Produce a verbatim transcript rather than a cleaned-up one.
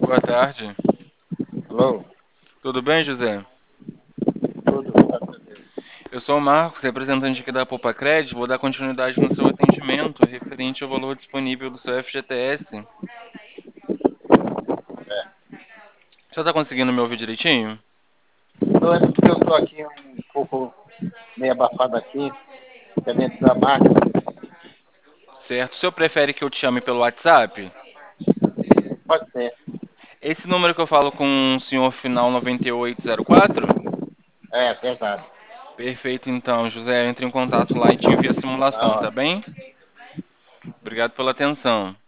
Boa tarde. Alô? Tudo bem, José? Tudo, graças a Deus. Eu sou o Marcos, representante aqui da Poupa Cred. Vou dar continuidade no seu atendimento referente ao valor disponível do seu F G T S. O É. senhor está conseguindo me ouvir direitinho? Então, é porque eu estou aqui um pouco meio abafado aqui, que é dentro da máquina. Certo. O senhor prefere que eu te chame pelo WhatsApp? Pode ser. Esse número que eu falo com o senhor final noventa e oito zero quatro? É, verdade. Perfeito, então, José. Entre em contato lá e te envio a Na simulação, tá hora. bem? Obrigado pela atenção.